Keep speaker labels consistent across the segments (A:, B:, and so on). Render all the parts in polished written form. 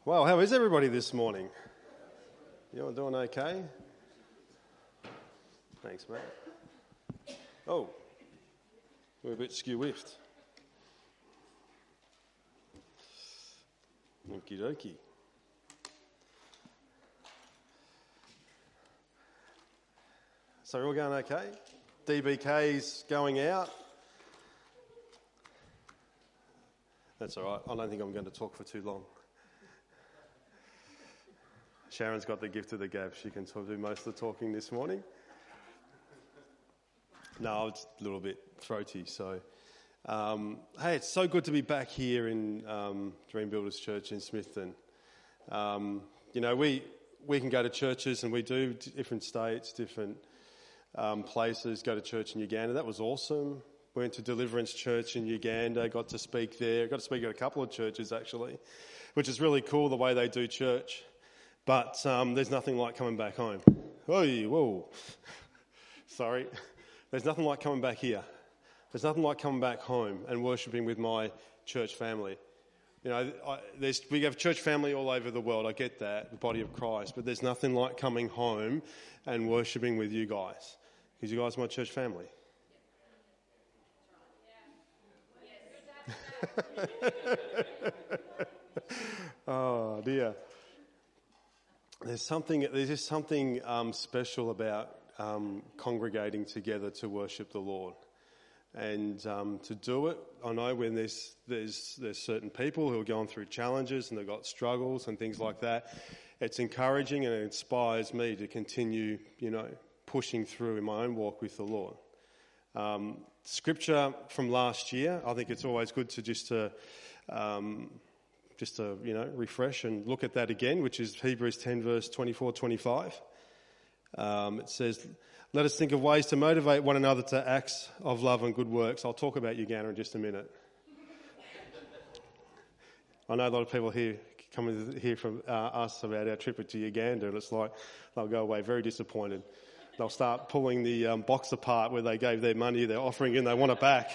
A: Well, how is everybody this morning? You all doing okay? Thanks, mate. Oh, we're a bit skew-whiffed. Okie dokie. So we're all going okay? DBK's going out? That's all right. I don't think I'm going to talk for too long. Sharon's got the gift of the gab. She can do most of the talking this morning. No, it's a little bit throaty. So, hey, it's so good to be back here in Dream Builders Church in Smithton. You know, we can go to churches and we do different states, different places, go to church in Uganda. That was awesome. Went to Deliverance Church in Uganda, got to speak there. Got to speak at a couple of churches, actually, which is really cool, the way they do church. But there's nothing like coming back home. Oh, whoa. Sorry. There's nothing like coming back here. There's nothing like coming back home and worshipping with my church family. You know, we have church family all over the world. I get that, the body of Christ. But there's nothing like coming home and worshipping with you guys. Because you guys are my church family. Oh, dear. There's just something special about congregating together to worship the Lord, and to do it. I know when there's certain people who are going through challenges and they've got struggles and things like that. It's encouraging and it inspires me to continue, pushing through in my own walk with the Lord. Scripture from last year. I think it's always good to just to refresh and look at that again, which is Hebrews 10 verse 24-25. It says, let us think of ways to motivate one another to acts of love and good works. I'll talk about Uganda in just a minute. I know a lot of people here come to hear from us about our trip to Uganda, and it's like they'll go away very disappointed. They'll start pulling the box apart where they gave their money, their offering, and they want it back.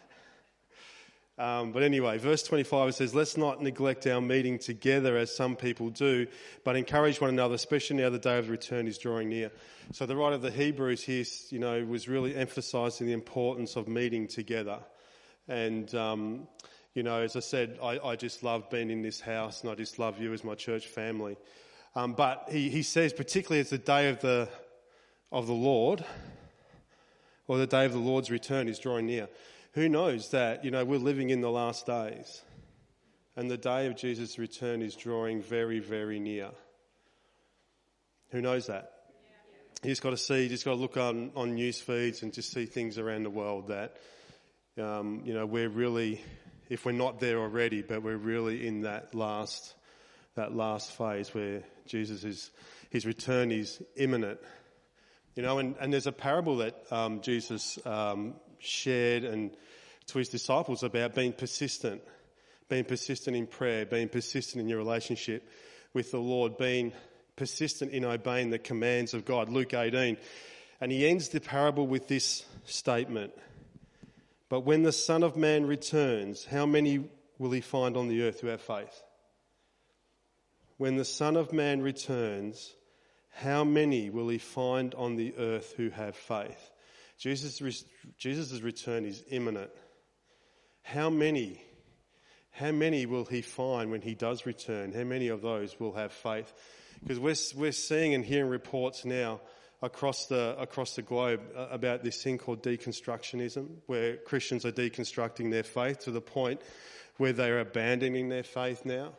A: But anyway, verse 25, it says, let's not neglect our meeting together as some people do, but encourage one another, especially now the day of the return is drawing near. So the writer of the Hebrews here, was really emphasising the importance of meeting together. And, as I said, I just love being in this house, and I just love you as my church family. But he says, particularly as the day of the Lord, or the day of the Lord's return is drawing near. Who knows that, we're living in the last days and the day of Jesus' return is drawing very, very near. Who knows that? You just got to look on news feeds and just see things around the world that, we're really, if we're not there already, but we're really in that last phase where his return is imminent. And there's a parable that Jesus shared and to his disciples about being persistent in prayer, being persistent in your relationship with the Lord, being persistent in obeying the commands of God. Luke 18. And he ends the parable with this statement. But when the Son of Man returns, how many will he find on the earth who have faith? When the Son of Man returns, how many will he find on the earth who have faith? Jesus' return is imminent. How many will he find when he does return? How many of those will have faith? Because we're seeing and hearing reports now across the globe about this thing called deconstructionism, where Christians are deconstructing their faith to the point where they're abandoning their faith now.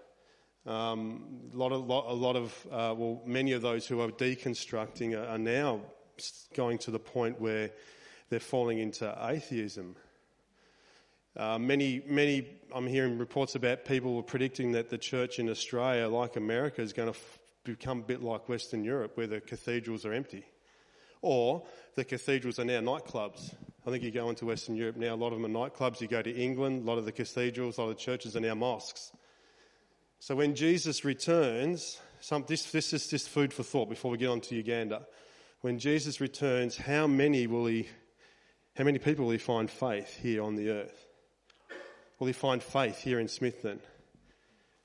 A: Many of those who are deconstructing are now going to the point where they're falling into atheism. Many, I'm hearing reports about people predicting that the church in Australia, like America, is going to become a bit like Western Europe, where the cathedrals are empty. Or the cathedrals are now nightclubs. I think you go into Western Europe now, a lot of them are nightclubs. You go to England, a lot of the cathedrals, a lot of the churches are now mosques. So when Jesus returns, this is just food for thought before we get on to Uganda. When Jesus returns, how many people will he find faith here on the earth? Will he find faith here in Smithton?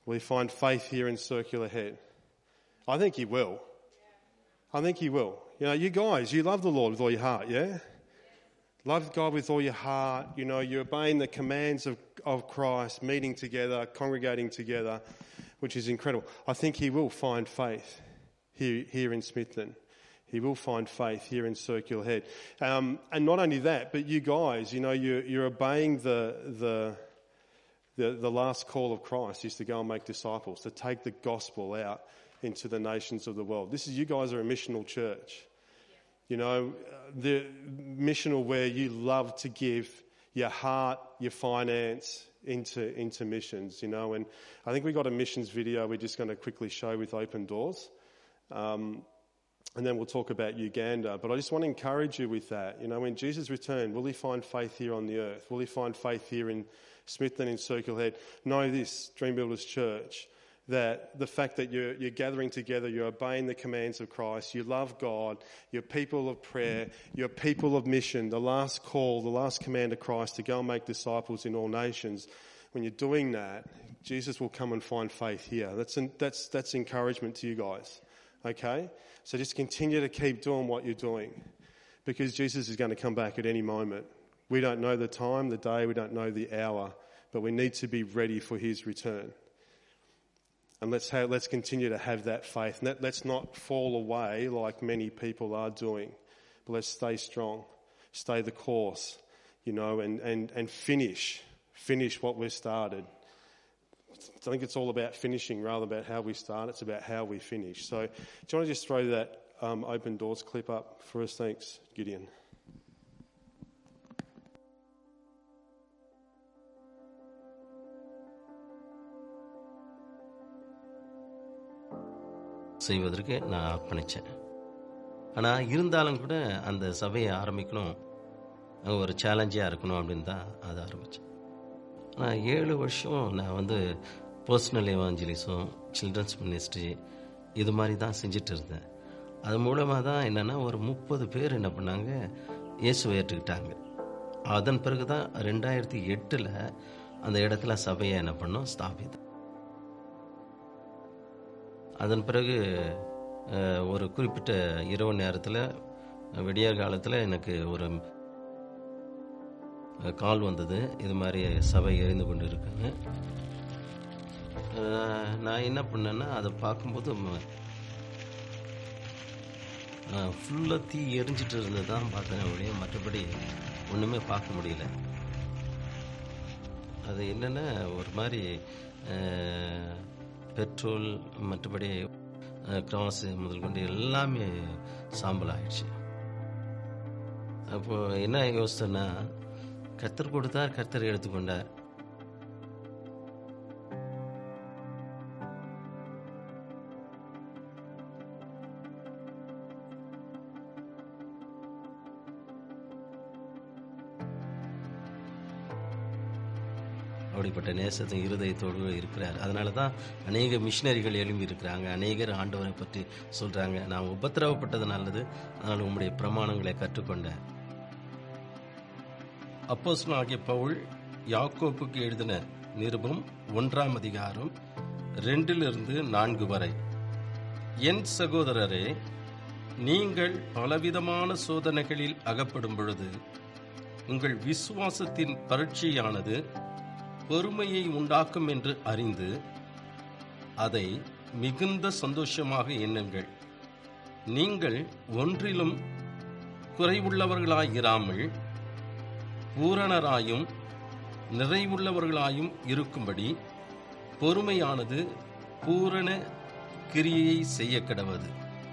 A: Will he find faith here in Circular Head? I think he will. I think he will. You know, you guys, you love the Lord with all your heart, yeah? Love God with all your heart. You know, you're obeying the commands of Christ, meeting together, congregating together, which is incredible. I think he will find faith here in Smithton. He will find faith here in Circular Head. And not only that, but you guys, you know, you're obeying the last call of Christ is to go and make disciples, to take the gospel out into the nations of the world. You guys are a missional church. You know, the missional where you love to give your heart, your finance into missions, you know. And I think we got a missions video we're just going to quickly show with Open Doors. And then we'll talk about Uganda. But I just want to encourage you with that. You know, when Jesus returned, will he find faith here on the earth? Will he find faith here in Smithton, in Circular Head? Know this, Dream Builders Church, that the fact that you're gathering together, you're obeying the commands of Christ, you love God, you're people of prayer, you're people of mission, the last call, the last command of Christ to go and make disciples in all nations. When you're doing that, Jesus will come and find faith here. That's encouragement to you guys, okay? So just continue to keep doing what you're doing because Jesus is going to come back at any moment. We don't know the time, the day, we don't know the hour, but we need to be ready for his return. And let's continue to have that faith. And let's not fall away like many people are doing. But let's stay strong, stay the course, you know, and finish what we've started. I think it's all about finishing rather than about how we start. It's about how we finish. So do you want to just throw that Open Doors clip up for us? Thanks, Gideon.
B: செய்வதற்கு நான் அர்ப்பணித்தேன். ஆனால் இருந்தாலும் கூட அந்த சபையை ஆரம்பிக்கணும், ஒரு சேலஞ்சாக இருக்கணும் அப்படின்னு தான் அதை ஆரம்பித்தேன். ஆனால் 7 வருஷம் நான் பர்சனல் எவாஞ்சலிசம், சில்ட்ரன்ஸ் மினிஸ்ட்ரி இது மாதிரி தான் செஞ்சுட்டு இருந்தேன். அது மூலமாக தான் என்னென்னா ஒரு 30 பேர் என்ன பண்ணாங்க, இயேசுவை ஏற்றுக்கிட்டாங்க. அதன் பிறகு தான் 2008 அந்த இடத்துல சபையை என்ன பண்ணோம், ஸ்தாபித்தோம். அதன் பிறகு ஒரு குறிப்பிட்ட இரவு நேரத்தில் விடியற் காலத்தில் எனக்கு ஒரு கால் வந்தது, இது மாதிரி சபை எரிந்து கொண்டு இருக்குன்னு. நான் என்ன பண்ணேன்னா அதை பார்க்கும்போது ஃபுல்லாக தீ எரிஞ்சிட்டு இருந்தது தான் பார்த்தேன் ஒழிய மற்றபடி ஒன்றுமே பார்க்க முடியல. அது என்னென்னா ஒரு மாதிரி பெட்ரோல் மற்றபடி கிராஸு முதல் கொண்டு எல்லாமே சாம்பல் ஆயிடுச்சு. அப்போது என்ன யோசித்தேன்னா, கர்த்தர் கொடுத்தார், கர்த்தர் எடுத்துக்கொண்டார். அப்படிப்பட்ட நேசத்தை இருதயத்தோடு இருக்கிறார். அதனால தான் அநேக மிஷினரிகள் எழும்பி இருக்கிறாங்க, அநேகர் ஆண்டவரை பற்றி சொல்கிறாங்க. நான் உபத்திரவப்பட்டது நல்லது, அதனால் உம்முடைய பிரமாணங்களை கற்றுக்கொண்டேன். அப்போஸ்தலனாகிய பவுல் யாக்கோப்புக்கு எழுதின நிருபம் 1ஆம் அதிகாரம் 2-4 வரை. என் சகோதரரே, நீங்கள் பலவிதமான சோதனைகளில் அகப்படும் பொழுது உங்கள் விசுவாசத்தின் பரீட்சையானது பொறுமையை உண்டாக்கும் என்று அறிந்து அதை மிகுந்த சந்தோஷமாக எண்ணுங்கள். நீங்கள் ஒன்றிலும் குறைவுள்ளவர்களாயிராமல் பூரணராயும் நிறைவுள்ளவர்களாயும் இருக்கும்படி பொறுமையானது பூரண கிரியை செய்ய கடவது.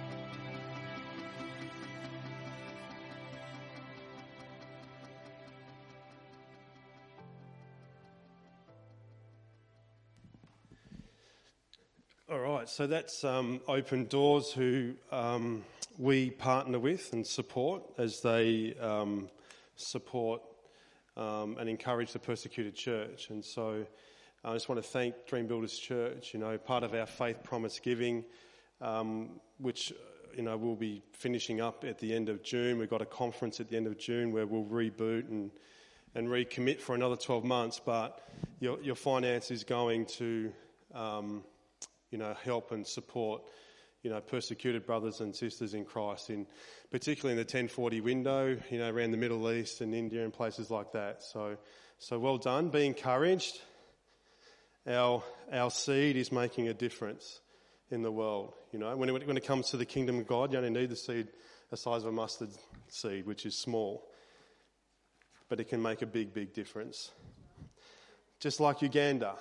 A: All right, so that's Open Doors, who we partner with and support as they support and encourage the persecuted church. And so I just want to thank Dream Builders Church, you know, part of our Faith Promise Giving, which, you know, we'll be finishing up at the end of June. We've got a conference at the end of June where we'll reboot and recommit for another 12 months, but your finance is going to help and support, persecuted brothers and sisters in Christ, particularly in the 1040 window, around the Middle East and India and places like that. So well done. Be encouraged. Our seed is making a difference in the world. When it comes to the kingdom of God, you only need the seed the size of a mustard seed, which is small, but it can make a big, big difference. Just like Uganda.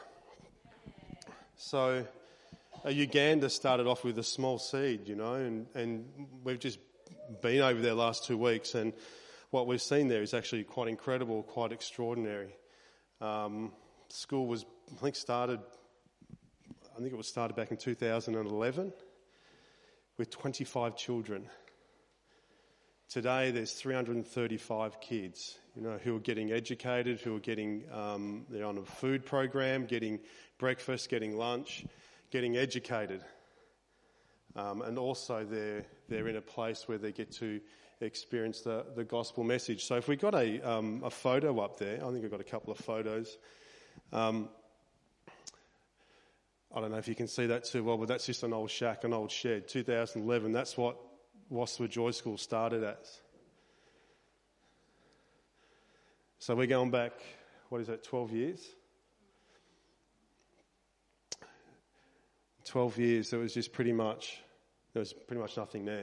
A: So Uganda started off with a small seed, and we've just been over there last 2 weeks, and what we've seen there is actually quite incredible, quite extraordinary. School was, I think it was started back in 2011 with 25 children. Today there's 335 kids, who are getting educated, who are getting, they're on a food program, getting breakfast, getting lunch, getting educated. And also they're in a place where they get to experience the gospel message. So if we got a photo up there, I think I've got a couple of photos. I don't know if you can see that too well, but that's just an old shack, an old shed. 2011, that's what Waswa Joy School started as. So we're going back, 12 years? 12 years, there was pretty much nothing there.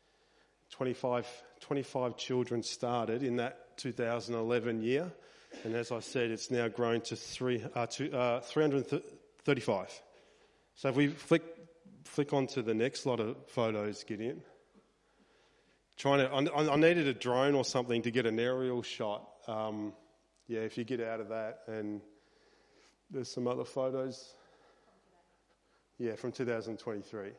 A: 25 children started in that 2011 year, and as I said, it's now grown to 335. So if we flick onto the next lot of photos, Gideon. I needed a drone or something to get an aerial shot. If you get out of that, and there's some other photos. Yeah, from 2023.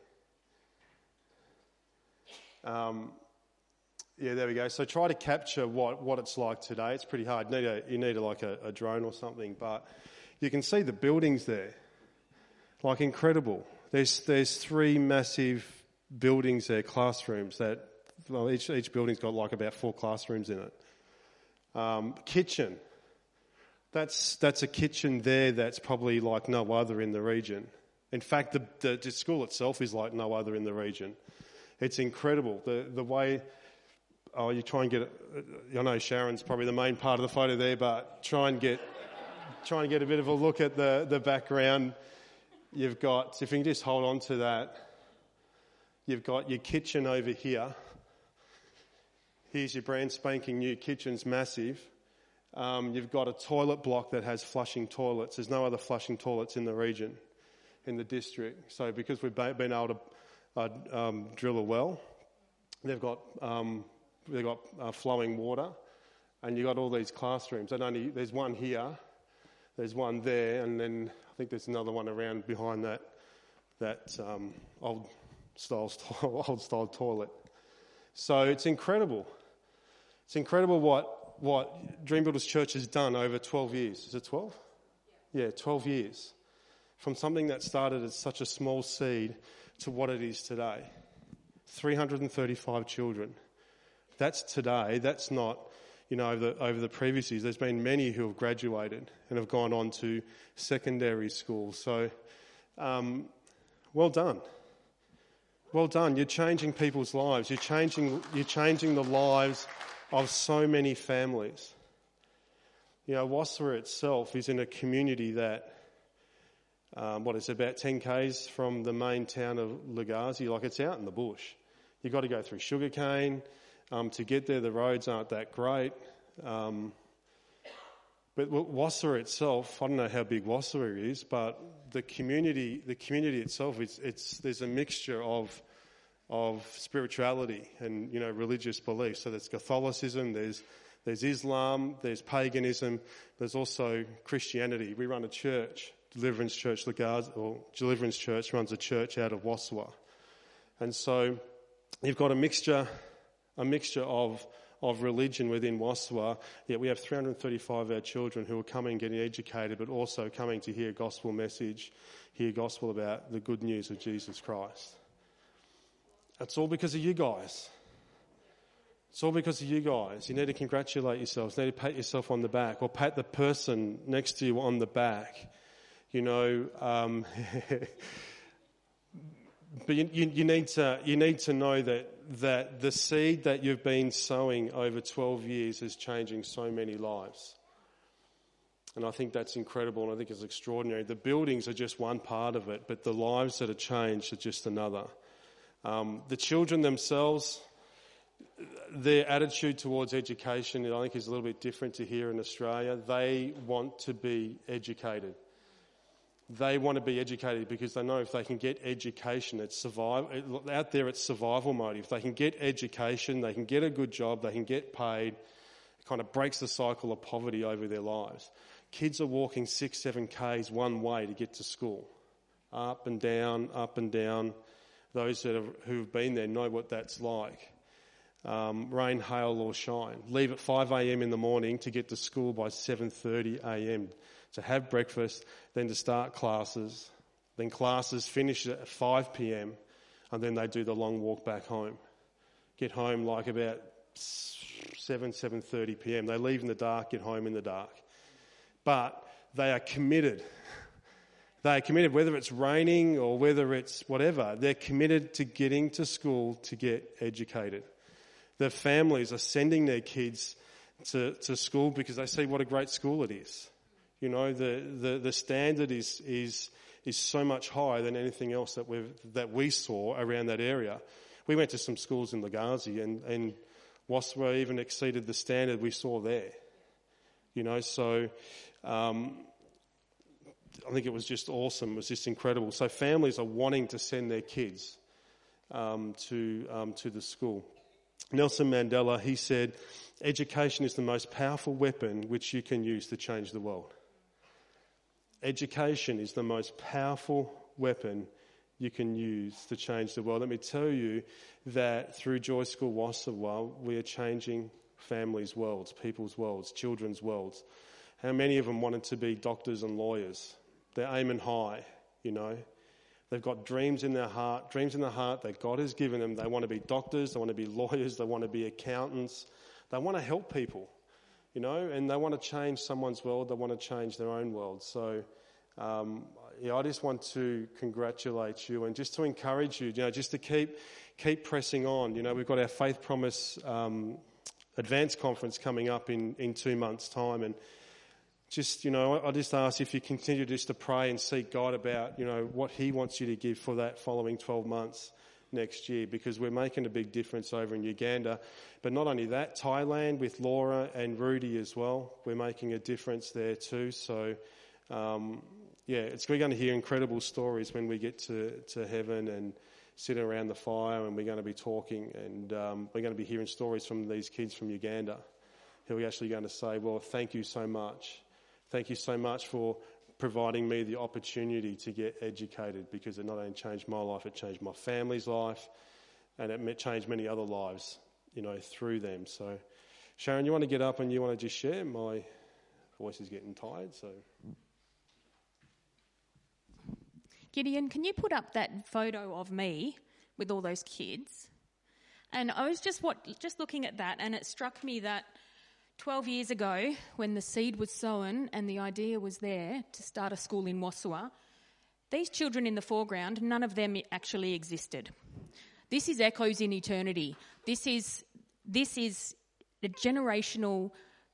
A: There we go. So try to capture what it's like today. It's pretty hard. You need a drone or something, but you can see the buildings there. Like incredible. There's 3 massive buildings there, classrooms that, each building's got about 4 classrooms in it. Kitchen. That's a kitchen there that's probably like no other in the region. In fact, the school itself is like no other in the region. It's incredible. The way, you try and get it, I know Sharon's probably the main part of the photo there, but try and get a bit of a look at the background. You've got, if you can just hold on to that, you've got your kitchen over here. Here's your brand spanking new kitchen's massive. You've got a toilet block that has flushing toilets. There's no other flushing toilets in the region, in the district. So because we've been able to drill a well, they've got flowing water, and you've got all these classrooms. There's one here, there's one there, and then I think there's another one around behind that old style toilet. So it's incredible. It's incredible what Dream Builders Church has done over 12 years. Is it 12? Yeah, 12 years. From something that started as such a small seed to what it is today. 335 children. That's today. That's not, over the previous years. There's been many who have graduated and have gone on to secondary school. So, well done. Well done. You're changing people's lives. You're changing the lives of so many families. Waswa itself is in a community that, about 10 k's from the main town of Lagazi. It's out in the bush. You've got to go through sugarcane. To get there, the roads aren't that great. But Waswa itself, I don't know how big Waswa is, but the community itself, there's a mixture of spirituality and religious beliefs. So there's Catholicism, there's Islam, there's paganism, there's also Christianity. We run a church, Deliverance Church Deliverance Church runs a church out of Waswa, and so you've got a mixture of religion within Waswa. Yet we have 335 of our children who are coming, getting educated, but also coming to hear gospel message, hear gospel about the good news of Jesus Christ. It's all because of you guys. It's all because of you guys. You need to congratulate yourselves. You need to pat yourself on the back, or pat the person next to you on the back. you know. But you need to know that the seed that you've been sowing over 12 years is changing so many lives. And I think that's incredible, and I think it's extraordinary. The buildings are just one part of it, but the lives that are changed are just another. The children themselves, their attitude towards education, I think, is a little bit different to here in Australia. They want to be educated. They want to be educated because they know if they can get education, it's out there it's survival mode. If they can get education, they can get a good job, they can get paid. It kind of breaks the cycle of poverty over their lives. Kids are walking 6-7 Ks one way to get to school. Up and down, up and down. Those who've been there know what that's like. Rain, hail or shine. Leave at 5 a.m. in the morning to get to school by 7:30 a.m. to have breakfast, then to start classes. Then classes finish at 5 p.m. and then they do the long walk back home. Get home like about 7:30 p.m. They leave in the dark, get home in the dark. But they are committed. They are committed, whether it's raining or whether it's whatever. They're committed to getting to school to get educated. Their families are sending their kids to school because they see what a great school it is. You know, the standard is so much higher than anything else that we saw around that area. We went to some schools in Legazi and Waswa even exceeded the standard we saw there. You know, so I think it was just awesome. It was just incredible. So families are wanting to send their kids to the school. Nelson Mandela, he said, education is the most powerful weapon which you can use to change the world. Education is the most powerful weapon you can use to change the world. Let me tell you that through Joy School Wassawa, we are changing families' worlds, people's worlds, children's worlds. How many of them wanted to be doctors and lawyers? They're aiming high, you know. They've got dreams in their heart that God has given them. They want to be doctors, they want to be lawyers, they want to be accountants. They want to help people, you know, and they want to change someone's world. They want to change their own world. So, I just want to congratulate you and just to encourage you, you know, just to keep pressing on. You know, we've got our Faith Promise Advanced Conference coming up in 2 months' time, and just, you know, I just ask if you continue just to pray and seek God about, you know, what He wants you to give for that following 12 months next year, because we're making a big difference over in Uganda. But not only that, Thailand with Laura and Rudy as well, we're making a difference there too. So, we're going to hear incredible stories when we get to heaven and sit around the fire, and we're going to be talking, and we're going to be hearing stories from these kids from Uganda who are actually going to say, well, thank you so much. Thank you so much for providing me the opportunity to get educated, because it not only changed my life, it changed my family's life, and it changed many other lives, you know, through them. So, Sharon, you want to get up and you want to just share? My voice is getting tired, so.
C: Gideon, can you put up that photo of me with all those kids? And I was just looking at that, and it struck me that 12 years ago, when the seed was sown and the idea was there to start a school in Wassawa, these children in the foreground, none of them actually existed. This is echoes in eternity. This is a generational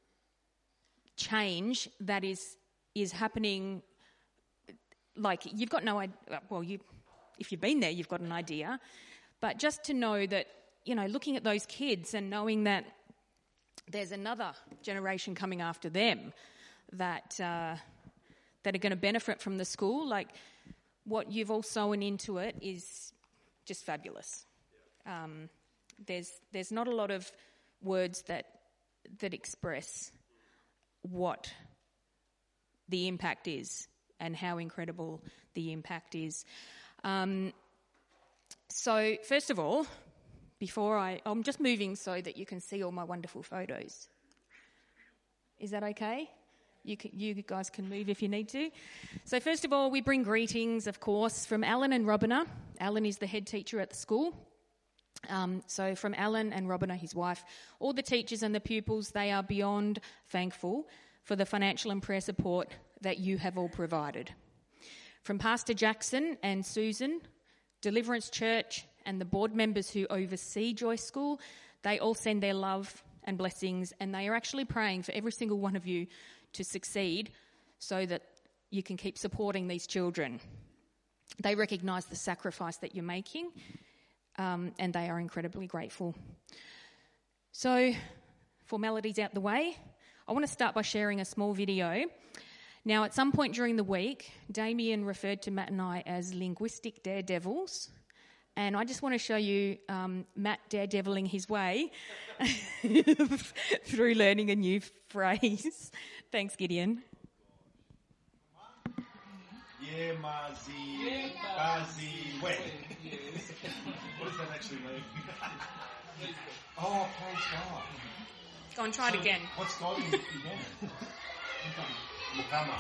C: change that is happening. Like, you've got no idea. Well, if you've been there, you've got an idea. But just to know that, you know, looking at those kids and knowing that there's another generation coming after them that are going to benefit from the school, like what you've all sown into it is just fabulous. There's not a lot of words that express what the impact is and how incredible the impact is. So first of all, I'm just moving so that you can see all my wonderful photos. Is that okay? You guys can move if you need to. So first of all, we bring greetings, of course, from Alan and Robina. Alan is the head teacher at the school. So from Alan and Robina, his wife, all the teachers and the pupils, they are beyond thankful for the financial and prayer support that you have all provided. From Pastor Jackson and Susan, Deliverance Church, and the board members who oversee Joy School, they all send their love and blessings, and they are actually praying for every single one of you to succeed so that you can keep supporting these children. They recognise the sacrifice that you're making, and they are incredibly grateful. So, formalities out the way, I want to start by sharing a small video. Now, at some point during the week, Damien referred to Matt and I as linguistic daredevils, and I just want to show you Matt daredeviling his way through learning a new phrase. Thanks, Gideon.
D: Wait. What does that actually mean? Oh, praise God.
C: Go and try it again.
D: What's God again? Mukama.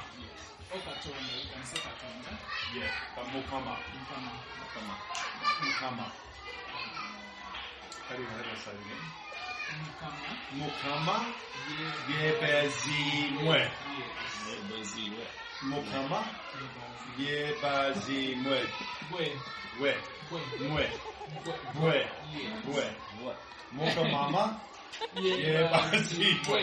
D: Yeah, but Mukama. Mukama. How do I say it again? Mukama. Yebezimwe. Mukama. Yebazimwe. Mwe. Mukamama. Yebazimwe.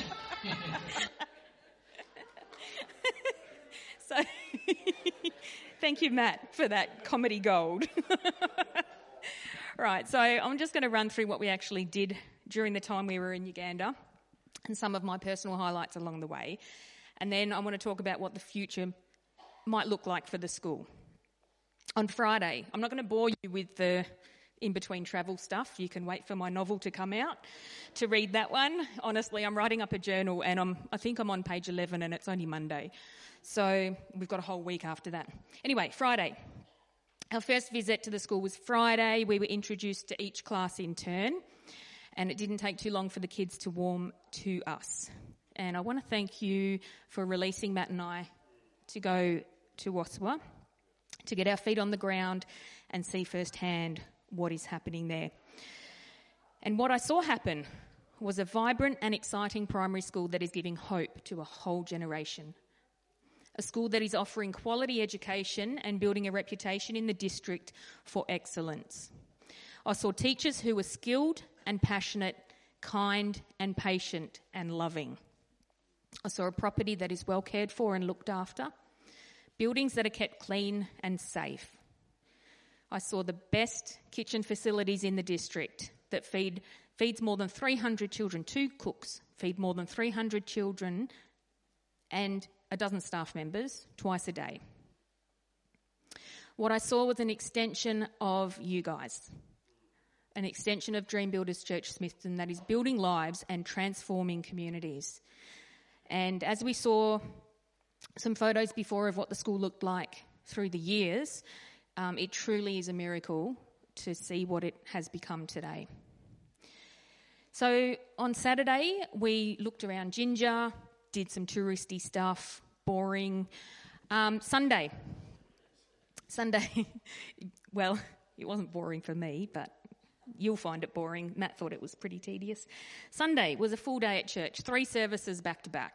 C: So, thank you, Matt, for that comedy gold. Right, so I'm just going to run through what we actually did during the time we were in Uganda and some of my personal highlights along the way. And then I want to talk about what the future might look like for the school. On Friday, I'm not going to bore you with the in-between travel stuff. You can wait for my novel to come out to read that one. Honestly, I'm writing up a journal and I think I'm on page 11 and it's only Monday. So we've got a whole week after that. Anyway, Friday. Our first visit to the school was Friday. We were introduced to each class in turn, and it didn't take too long for the kids to warm to us. And I want to thank you for releasing Matt and I to go to Waswa to get our feet on the ground and see firsthand what is happening there. And what I saw happen was a vibrant and exciting primary school that is giving hope to a whole generation. A school that is offering quality education and building a reputation in the district for excellence. I saw teachers who were skilled and passionate, kind and patient and loving. I saw a property that is well cared for and looked after. Buildings that are kept clean and safe. I saw the best kitchen facilities in the district that feeds more than 300 children. 2 cooks feed more than 300 children and a dozen staff members twice a day. What I saw was an extension of you guys, an extension of Dream Builders Church Smithton that is building lives and transforming communities. And as we saw some photos before of what the school looked like through the years, it truly is a miracle to see what it has become today. So on Saturday, we looked around Ginger, did some touristy stuff, boring. Sunday, well, it wasn't boring for me, but you'll find it boring. Matt thought it was pretty tedious. Sunday was a full day at church, 3 services back to back.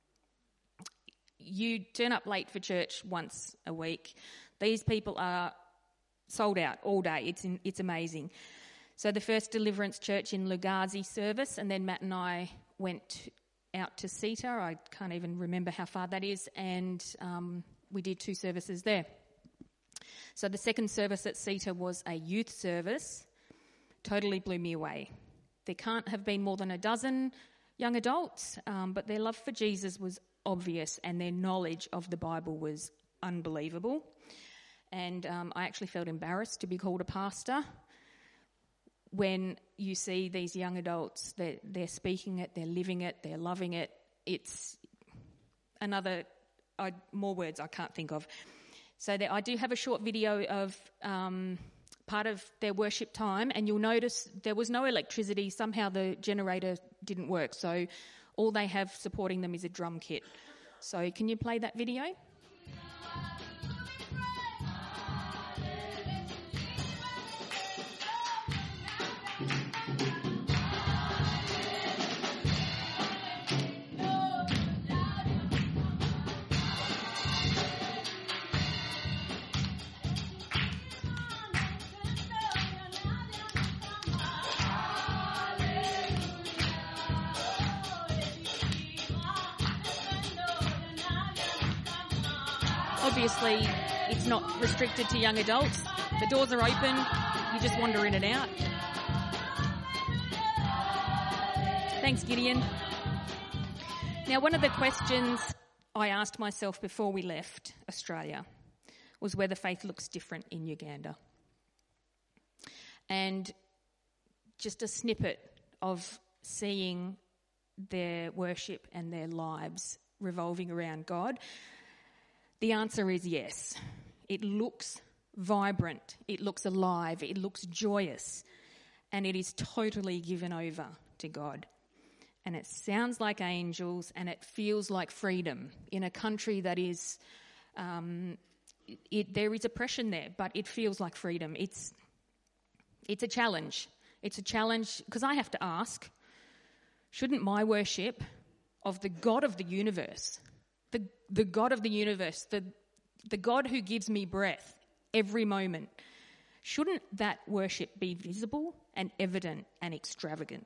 C: You turn up late for church once a week. These people are sold out all day. It's amazing. So the first Deliverance Church in Lugazi service, and then Matt and I went out to Sita. I can't even remember how far that is, and we did 2 services there. So the second service at Sita was a youth service. Totally blew me away. There can't have been more than a dozen young adults, but their love for Jesus was obvious and their knowledge of the Bible was unbelievable. And I actually felt embarrassed to be called a pastor when you see these young adults, they're speaking it, they're living it, they're loving it. It's more words I can't think of. So I do have a short video of part of their worship time, and you'll notice there was no electricity. Somehow the generator didn't work, so all they have supporting them is a drum kit. So can you play that video? Obviously, it's not restricted to young adults. The doors are open. You just wander in and out. Thanks, Gideon. Now, one of the questions I asked myself before we left Australia was whether faith looks different in Uganda. And just a snippet of seeing their worship and their lives revolving around God, the answer is yes. It looks vibrant, it looks alive, it looks joyous, and it is totally given over to God. And it sounds like angels, and it feels like freedom in a country that is, there is oppression there, but it feels like freedom. It's a challenge. It's a challenge because I have to ask, shouldn't my worship of the God of the universe, the God of the universe, the God who gives me breath every moment, shouldn't that worship be visible and evident and extravagant?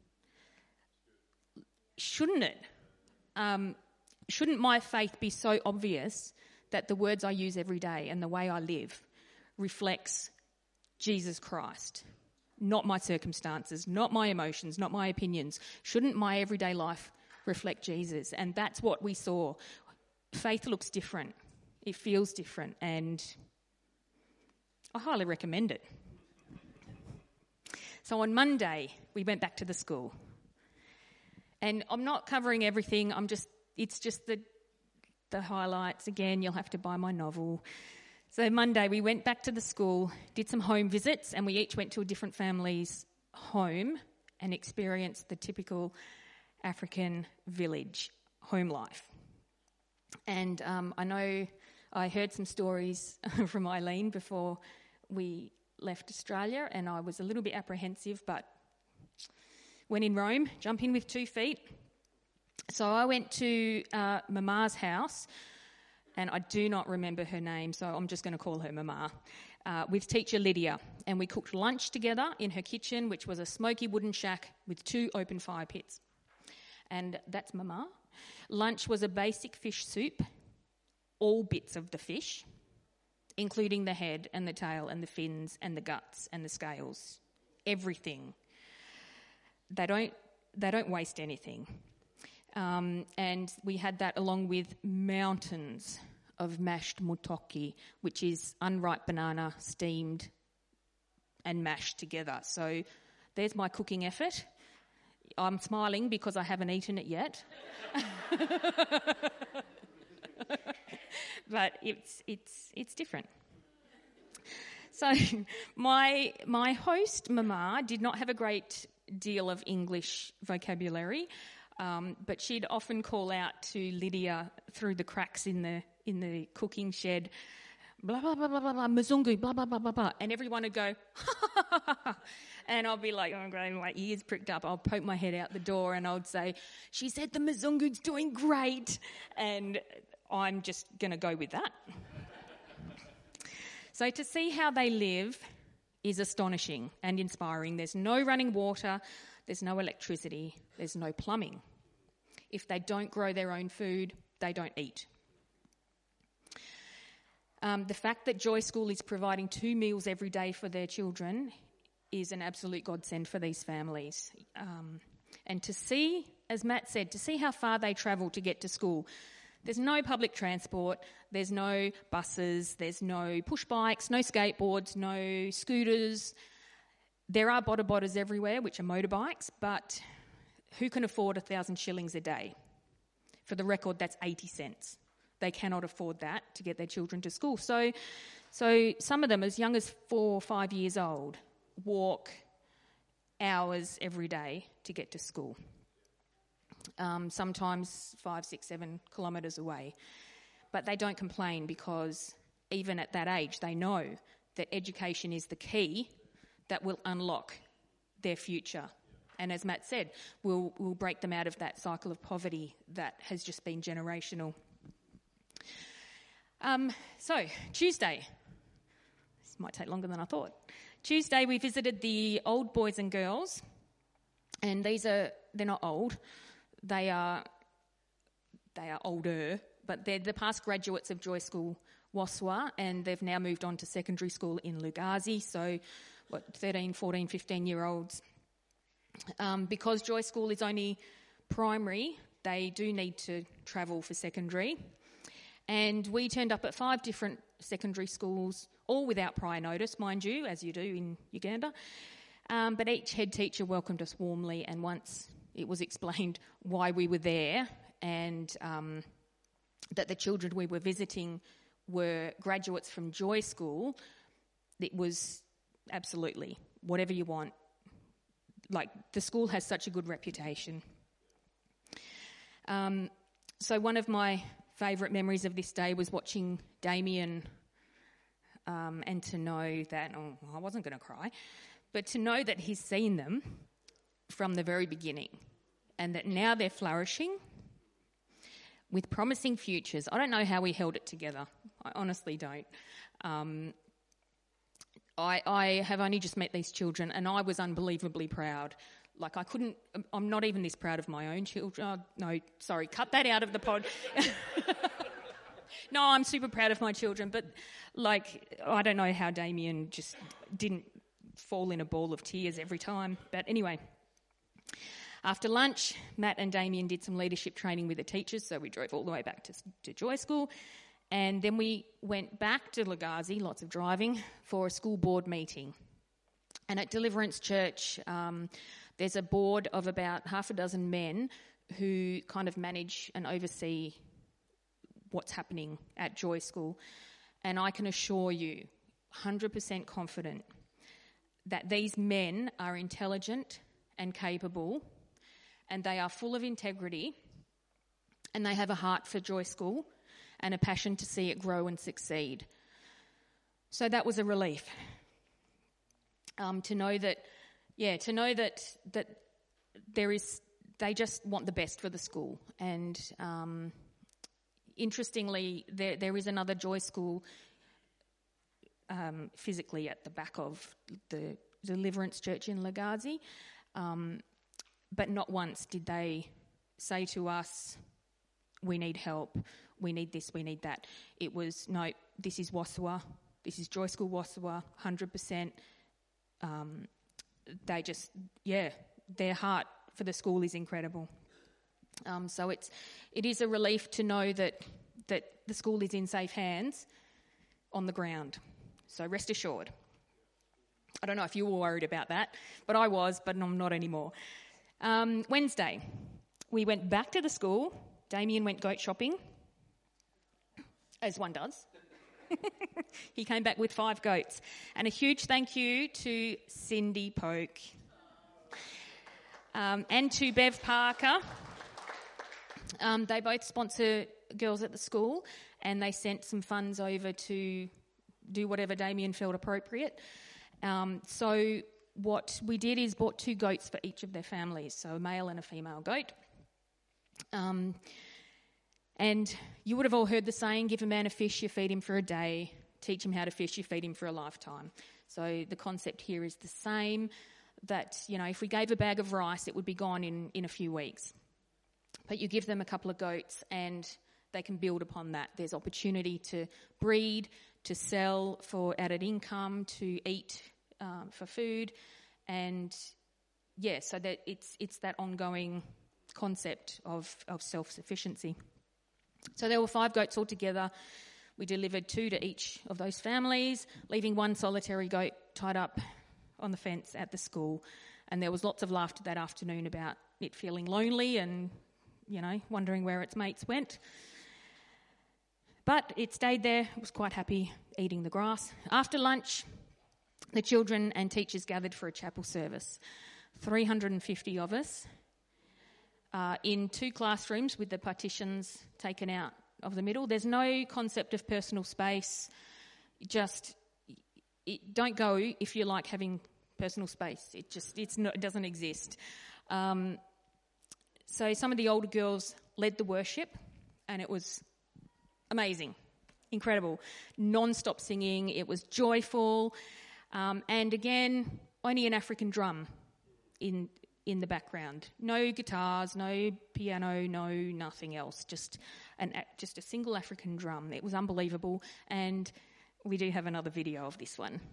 C: Shouldn't it? Shouldn't my faith be so obvious that the words I use every day and the way I live reflects Jesus Christ, not my circumstances, not my emotions, not my opinions? Shouldn't my everyday life reflect Jesus? And that's what we saw. Faith looks different. It feels different, and I highly recommend it. So on Monday, we went back to the school. And I'm not covering everything. It's just the highlights. Again, you'll have to buy my novel. So Monday, we went back to the school, did some home visits, and we each went to a different family's home and experienced the typical African village home life. And I know I heard some stories from Eileen before we left Australia, and I was a little bit apprehensive, but when in Rome, jump in with 2 feet. So I went to Mama's house, and I do not remember her name, so I'm just going to call her Mama, with teacher Lydia. And we cooked lunch together in her kitchen, which was a smoky wooden shack with 2 open fire pits. And that's Mama. Lunch was a basic fish soup, all bits of the fish, including the head and the tail and the fins and the guts and the scales, everything. They don't waste anything. And we had that along with mountains of mashed mutoki, which is unripe banana steamed and mashed together. So there's my cooking effort. I'm smiling because I haven't eaten it yet. But it's different. So my host, Mama, did not have a great deal of English vocabulary, but she'd often call out to Lydia through the cracks in the cooking shed, blah, blah, blah, blah, blah, blah, Mzungu, blah, blah, blah, blah, blah, and everyone would go, ha, ha, ha, ha, ha. And I'll be like, oh, great, my ears pricked up. I'll poke my head out the door and I'd say, she said the Mzungu's doing great, and I'm just going to go with that. So to see how they live is astonishing and inspiring. There's no running water, there's no electricity, there's no plumbing. If they don't grow their own food, they don't eat. The fact that Joy School is providing 2 meals every day for their children is an absolute godsend for these families. And to see, as Matt said, to see how far they travel to get to school. There's no public transport, there's no buses, there's no push bikes, no skateboards, no scooters. There are boda everywhere, which are motorbikes, but who can afford 1,000 shillings a day? For the record, that's 80 cents. They cannot afford that to get their children to school. So some of them, as young as 4 or 5 years old, walk hours every day to get to school. Sometimes 5, 6, 7 kilometres away. But they don't complain because even at that age, they know that education is the key that will unlock their future. And as Matt said, we'll break them out of that cycle of poverty that has just been generational. So, Tuesday. This might take longer than I thought. Tuesday, we visited the old boys and girls. And they're not old. They are older, but they're the past graduates of Joy School Waswa, and they've now moved on to secondary school in Lugazi. So, 13, 14, 15-year-olds. Because Joy School is only primary, they do need to travel for secondary. And we turned up at 5 different secondary schools, all without prior notice, mind you, as you do in Uganda. But each head teacher welcomed us warmly, and once it was explained why we were there and that the children we were visiting were graduates from Joy School, it was absolutely whatever you want. Like, the school has such a good reputation. So one of my favourite memories of this day was watching Damien, and to know that, I wasn't going to cry, but to know that he's seen them from the very beginning and that now they're flourishing with promising futures. I don't know how we held it together. I honestly don't. I have only just met these children and I was unbelievably proud. Like, I'm not even this proud of my own children. Oh, no, sorry, cut that out of the pod. No, I'm super proud of my children, but, like, I don't know how Damien just didn't fall in a ball of tears every time. But anyway, after lunch, Matt and Damien did some leadership training with the teachers, so we drove all the way back to Joy School. And then we went back to Lugazi, lots of driving, for a school board meeting. And at Deliverance Church, there's a board of about half a dozen men who kind of manage and oversee what's happening at Joy School. And I can assure you, 100% confident, that these men are intelligent and capable, and they are full of integrity, and they have a heart for Joy School and a passion to see it grow and succeed. So that was a relief. To know that they just want the best for the school. And interestingly, there is another Joy School physically at the back of the Deliverance Church in Lugazi, but not once did they say to us, we need help, we need this, we need that. It was, no, this is Waswa, this is Joy School Waswa, 100%. Their heart for the school is incredible. So it is a relief to know that the school is in safe hands on the ground. So rest assured. I don't know if you were worried about that, but I was, but I'm not anymore. Wednesday, we went back to the school. Damien went goat shopping, as one does. He came back with 5 goats. And a huge thank you to Cindy Polk and to Bev Parker. They both sponsor girls at the school, and they sent some funds over to do whatever Damien felt appropriate. So what we did is bought 2 goats for each of their families, so a male and a female goat. And you would have all heard the saying, give a man a fish, you feed him for a day. Teach him how to fish, you feed him for a lifetime. So the concept here is the same, that, if we gave a bag of rice, it would be gone in a few weeks. But you give them a couple of goats and they can build upon that. There's opportunity to breed, to sell for added income, to eat for food. And, so that it's that ongoing concept of self-sufficiency. So there were 5 goats altogether. We delivered 2 to each of those families, leaving 1 solitary goat tied up on the fence at the school. And there was lots of laughter that afternoon about it feeling lonely and, wondering where its mates went. But it stayed there. It was quite happy eating the grass. After lunch, the children and teachers gathered for a chapel service. 350 of us. In 2 classrooms with the partitions taken out of the middle. There's no concept of personal space. Don't go if you like having personal space. It doesn't exist. So some of the older girls led the worship, and it was amazing, incredible, non-stop singing. It was joyful, and again, only an African drum in the background. No guitars, no piano, no nothing else. Just just a single African drum. It was unbelievable, and we do have another video of this one.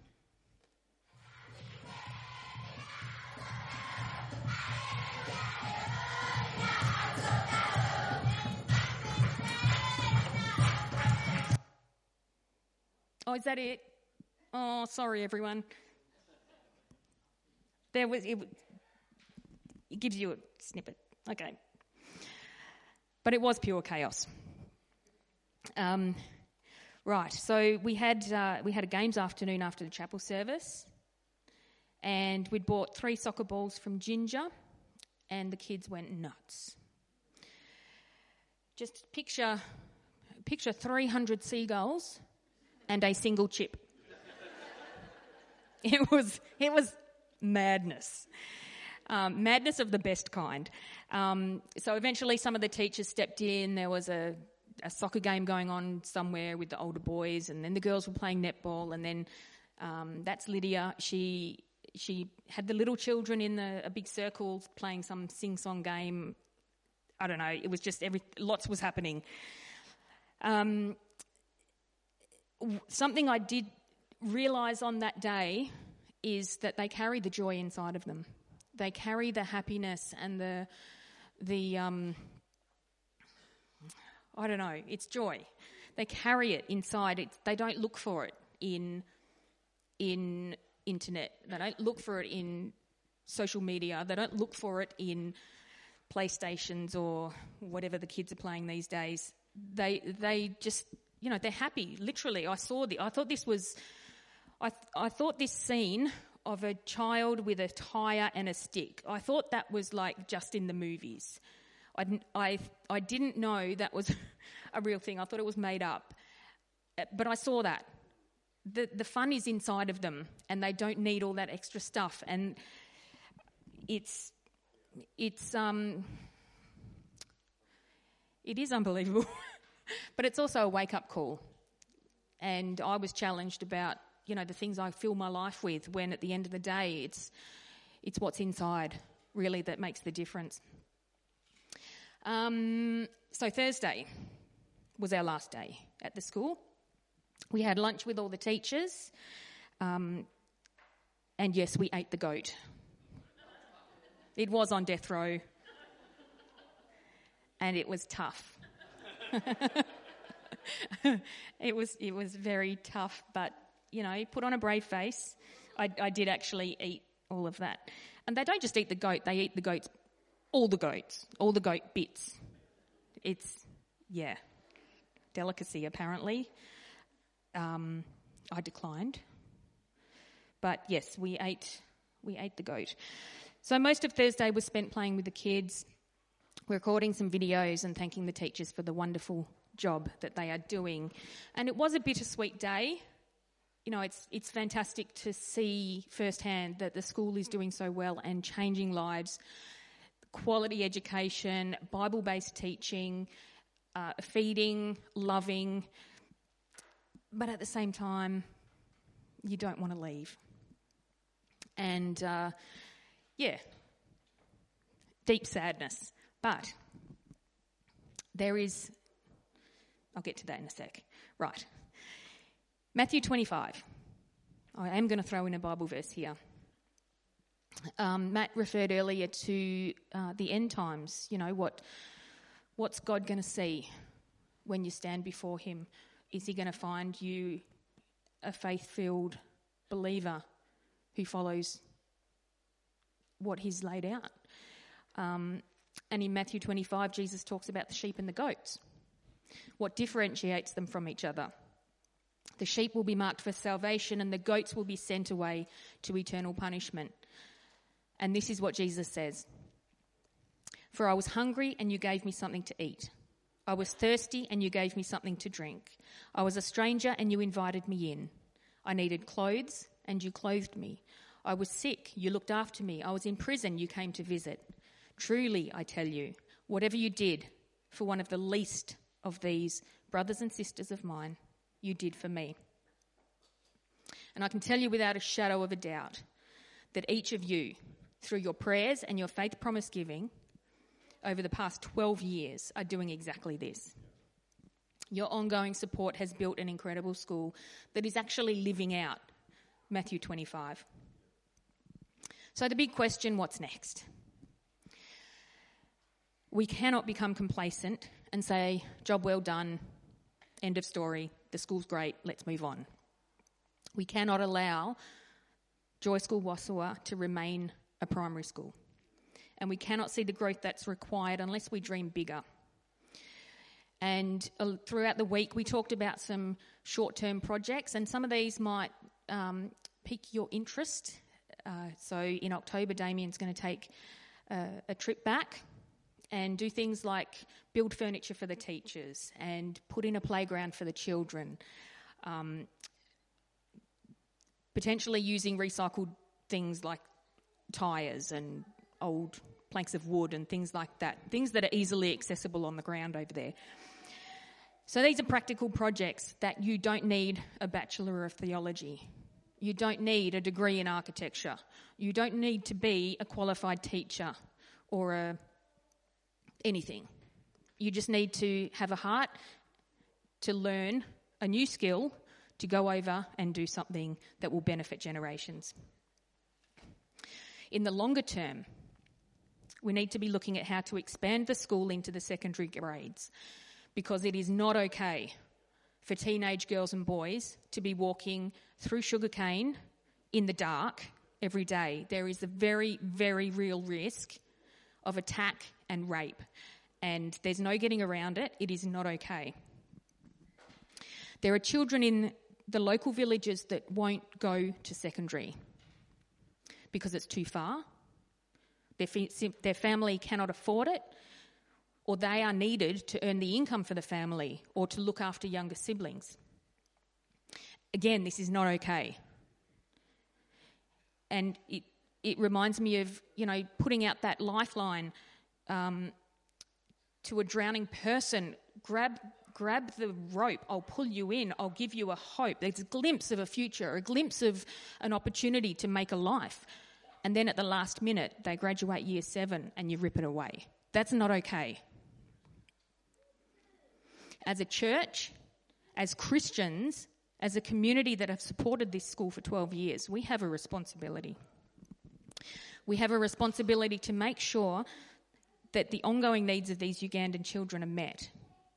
C: Oh, is that it? Oh, sorry, everyone. It gives you a snippet. Okay. But it was pure chaos. Right, so we had a games afternoon after the chapel service, and we'd bought 3 soccer balls from Ginger, and the kids went nuts. Just picture 300 seagulls and a single chip. It was madness. Madness of the best kind. So eventually some of the teachers stepped in. There was a soccer game going on somewhere with the older boys, and then the girls were playing netball, and then that's Lydia. She had the little children in a big circle playing some sing-song game. I don't know. It was just lots was happening. Something I did realise on that day is that they carry the joy inside of them. They carry the happiness and the I don't know, it's joy. They carry it inside. They don't look for it in internet. They don't look for it in social media. They don't look for it in PlayStations or whatever the kids are playing these days. They just, they're happy. Literally, I thought this scene of a child with a tyre and a stick, I thought that was like just in the movies. I didn't know that was a real thing. I thought it was made up. But I saw that. The fun is inside of them, and they don't need all that extra stuff. And it is unbelievable. But it's also a wake-up call. And I was challenged about, the things I fill my life with, when at the end of the day it's what's inside really that makes the difference. So Thursday was our last day at the school. We had lunch with all the teachers, and yes, we ate the goat. It was on death row, and it was tough. It was very tough, but put on a brave face. I did actually eat all of that, and they don't just eat the goat; they eat the goats, all the goat bits. It's delicacy apparently. I declined, but yes, we ate the goat. So most of Thursday was spent playing with the kids, recording some videos and thanking the teachers for the wonderful job that they are doing. And it was a bittersweet day. It's fantastic to see firsthand that the school is doing so well and changing lives. Quality education, Bible-based teaching, feeding, loving. But at the same time, you don't want to leave. And, deep sadness. But there is... I'll get to that in a sec. Right. Matthew 25. I am going to throw in a Bible verse here. Matt referred earlier to the end times. What's God going to see when you stand before him? Is he going to find you a faith-filled believer who follows what he's laid out? And in Matthew 25, Jesus talks about the sheep and the goats. What differentiates them from each other? The sheep will be marked for salvation, and the goats will be sent away to eternal punishment. And this is what Jesus says. For I was hungry, and you gave me something to eat. I was thirsty, and you gave me something to drink. I was a stranger, and you invited me in. I needed clothes, and you clothed me. I was sick, you looked after me. I was in prison, you came to visit. Truly, I tell you, whatever you did for one of the least of these brothers and sisters of mine, you did for me. And I can tell you without a shadow of a doubt that each of you, through your prayers and your faith promise giving over the past 12 years, are doing exactly this. Your ongoing support has built an incredible school that is actually living out Matthew 25. So the big question, what's next? We cannot become complacent and say, job well done, end of story, the school's great, let's move on. We cannot allow Joy School Wasswa to remain a primary school. And we cannot see the growth that's required unless we dream bigger. And throughout the week, we talked about some short-term projects, and some of these might pique your interest. So in October, Damien's going to take a trip back and do things like build furniture for the teachers and put in a playground for the children, potentially using recycled things like tyres and old planks of wood and things like that, things that are easily accessible on the ground over there. So these are practical projects that you don't need a Bachelor of Theology. You don't need a degree in architecture. You don't need to be a qualified teacher or anything. You just need to have a heart to learn a new skill, to go over and do something that will benefit generations. In the longer term, we need to be looking at how to expand the school into the secondary grades, because it is not okay for teenage girls and boys to be walking through sugarcane in the dark every day. There is a very, very real risk of attack and rape, and there's no getting around it. It is not okay. There are children in the local villages that won't go to secondary because it's too far. Their family cannot afford it, or they are needed to earn the income for the family or to look after younger siblings. Again, this is not okay. And it reminds me of, putting out that lifeline to a drowning person. Grab the rope, I'll pull you in, I'll give you a hope. There's a glimpse of a future, a glimpse of an opportunity to make a life. And then at the last minute, they graduate year 7 and you rip it away. That's not okay. As a church, as Christians, as a community that have supported this school for 12 years, we have a responsibility. We have a responsibility to make sure that the ongoing needs of these Ugandan children are met.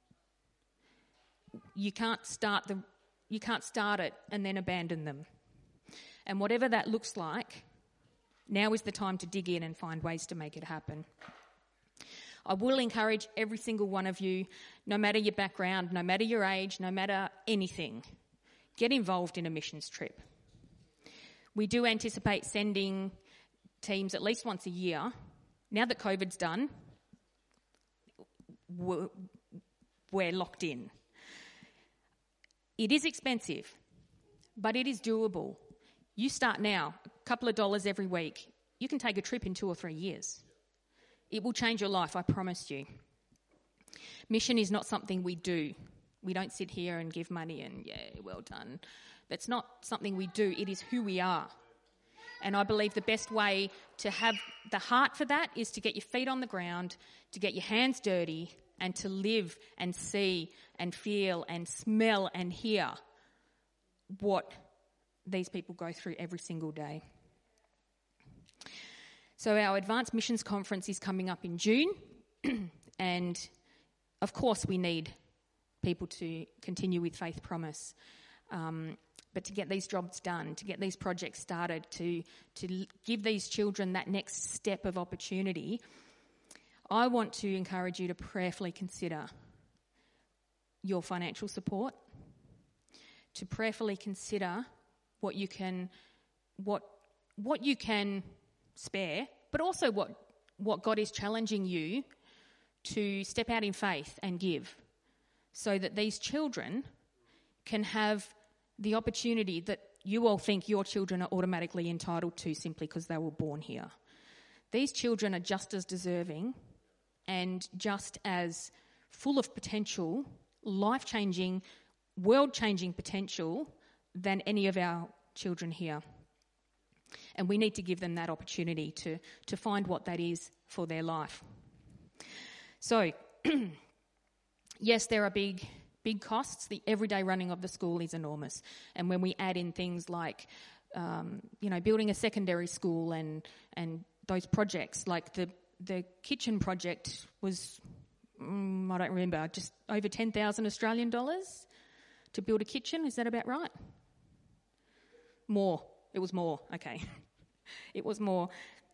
C: You can't start it and then abandon them. And whatever that looks like, now is the time to dig in and find ways to make it happen. I will encourage every single one of you, no matter your background, no matter your age, no matter anything, get involved in a missions trip. We do anticipate sending teams at least once a year. Now that COVID's done, we're locked in. It is expensive, but it is doable. You start now, a couple of dollars every week. You can take a trip in 2 or 3 years. It will change your life, I promise you. Mission is not something we do. We don't sit here and give money and, well done. That's not something we do. It is who we are. And I believe the best way to have the heart for that is to get your feet on the ground, to get your hands dirty, and to live and see and feel and smell and hear what these people go through every single day. So our Advanced Missions Conference is coming up in June, and of course we need people to continue with Faith Promise, but to get these jobs done, to get these projects started, to give these children that next step of opportunity, I want to encourage you to prayerfully consider your financial support, to prayerfully consider what you can spare, but also what God is challenging you to step out in faith and give, so that these children can have the opportunity that you all think your children are automatically entitled to simply because they were born here. These children are just as deserving and just as full of potential, life-changing, world-changing potential than any of our children here. And we need to give them that opportunity to find what that is for their life. So, yes, there are big big costs. The everyday running of the school is enormous. And when we add in things like, building a secondary school and those projects, like the kitchen project was, I don't remember, just over 10,000 Australian dollars to build a kitchen. Is that about right? More. It was more. Okay. It was more.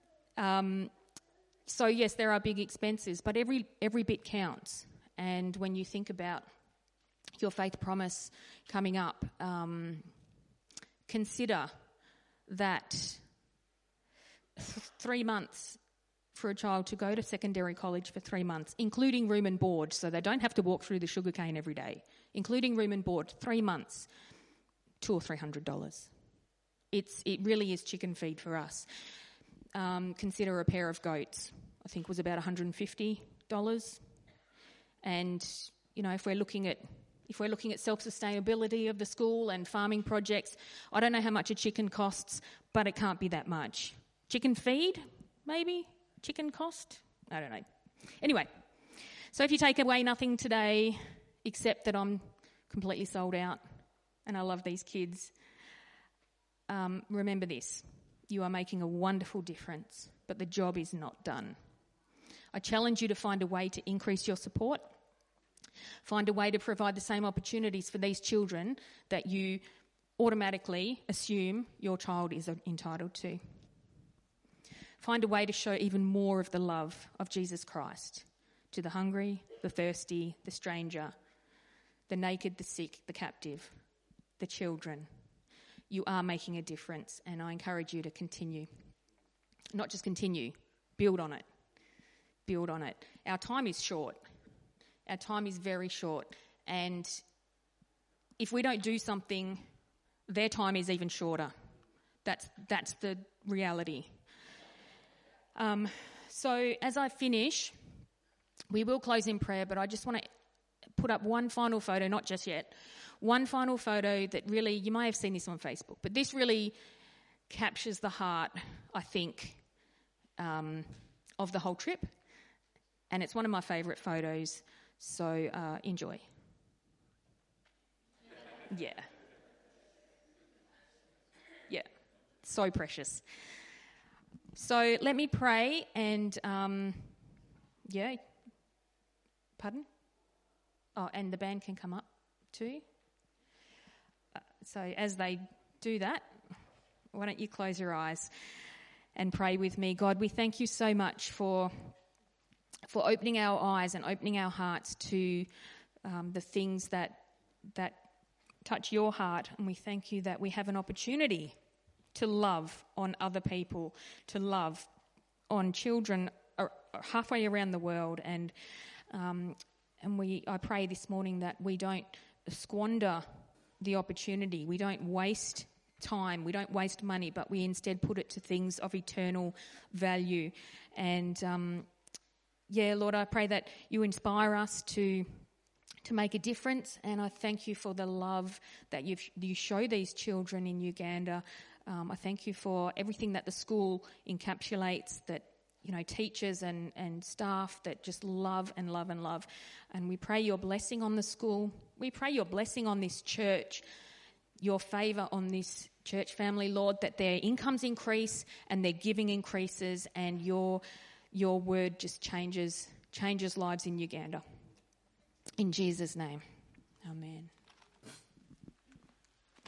C: So yes, there are big expenses, but every bit counts. And when you think about your faith promise coming up, consider that 3 months for a child to go to secondary college for 3 months, including room and board, so they don't have to walk through the sugarcane every day, including room and board, 3 months, $200 or $300. It really is chicken feed for us. Consider a pair of goats, I think was about $150. And, if we're looking at self-sustainability of the school and farming projects, I don't know how much a chicken costs, but it can't be that much. Chicken feed, maybe? Chicken cost? I don't know. Anyway, so if you take away nothing today, except that I'm completely sold out and I love these kids, remember this. You are making a wonderful difference, but the job is not done. I challenge you to find a way to increase your support. Find a way to provide the same opportunities for these children that you automatically assume your child is entitled to. Find a way to show even more of the love of Jesus Christ to the hungry, the thirsty, the stranger, the naked, the sick, the captive, the children. You are making a difference, and I encourage you to continue. Not just continue, build on it. Build on it. Our time is short. Our time is very short, and if we don't do something, their time is even shorter. That's the reality. So as I finish, we will close in prayer, but I just want to put up one final photo, not just yet, one final photo that really, you may have seen this on Facebook, but this really captures the heart, I think, of the whole trip, and it's one of my favourite photos. So enjoy. Yeah. So precious. So let me pray and, pardon? Oh, and the band can come up too. So as they do that, why don't you close your eyes and pray with me. God, we thank you so much for opening our eyes and opening our hearts to the things that touch your heart. And we thank you that we have an opportunity to love on other people, to love on children halfway around the world. And I pray this morning that we don't squander the opportunity. We don't waste time. We don't waste money, but we instead put it to things of eternal value. And Lord, I pray that you inspire us to make a difference, and I thank you for the love that you show these children in Uganda. I thank you for everything that the school encapsulates, that teachers and staff that just love and love and love. And we pray your blessing on the school. We pray your blessing on this church, your favour on this church family, Lord, that their incomes increase and their giving increases, and your word just changes lives in Uganda. In Jesus' name, amen.